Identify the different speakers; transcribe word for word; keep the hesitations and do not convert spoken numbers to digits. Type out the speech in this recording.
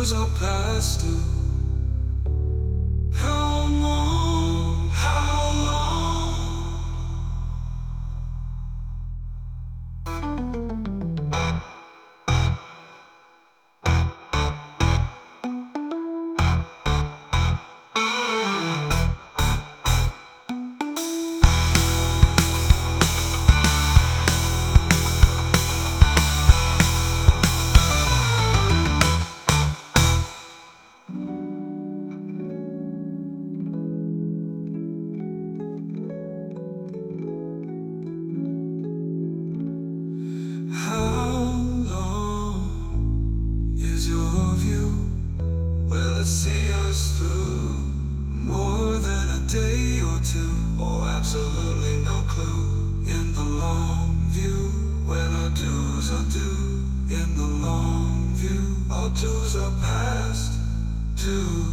Speaker 1: dues are past due. How long, how long? Will it see us through more than a day or two? Or absolutely no clue. In the long view, when our dues are due. In the long view, our dues are past due.